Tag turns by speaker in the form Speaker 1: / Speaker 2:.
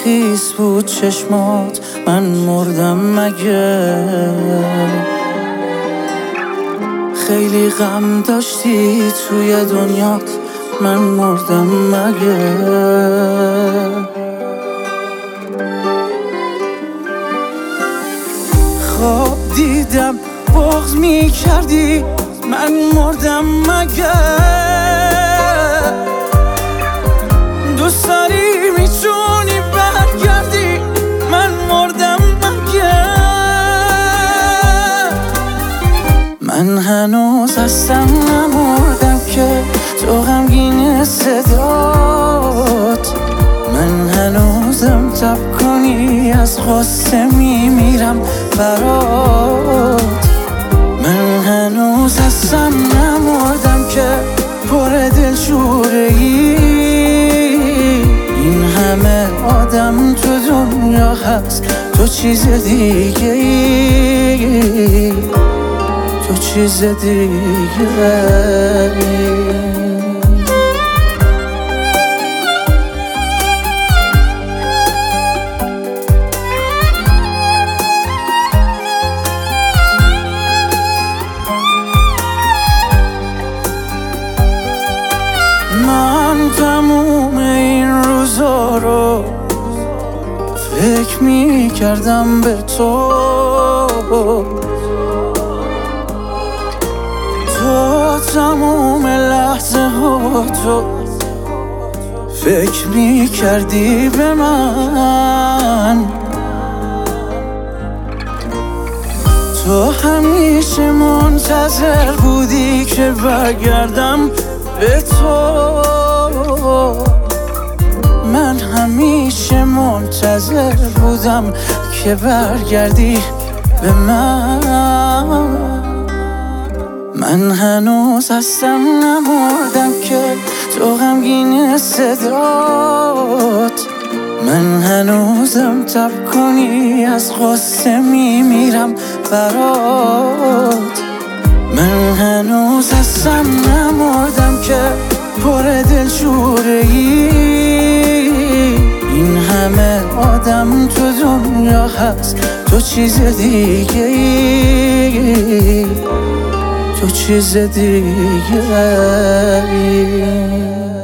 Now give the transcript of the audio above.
Speaker 1: خیس بود چشمات، من مردم مگه؟ خیلی غم داشتی توی دنیات، من مردم مگه؟ خواب دیدم بغض می کردی، من مردم مگه؟ دوست داری میتونی برگردی، من مردم مگه؟ من هنوز هستم نمردم که تو غمگین صدات، من هنوزم تب کنی از غصه میمیرم برات. من هنوز هستم نمردم که پر دلشوره ای، این همه آدم تو دنیا هست تو چیز دیگه ای، تو چیز دیگه ای. من تموم این روزا رو فکر می کردم به تو تموم لحظه ها تو فکر می کردی به من، تو همیشه منتظر بودی که برگردم به تو، من همیشه منتظر بودم که برگردی به من. من هنوز هستم نمردم که تو غمگین صدات، من هنوزم تب کنی از غصه میمیرم برات. من هنوز هستم نمردم که پر دلشوره ای، این همه آدم تو دنیا هست تو چیز دیگه ای، تو چیز دیگه ای.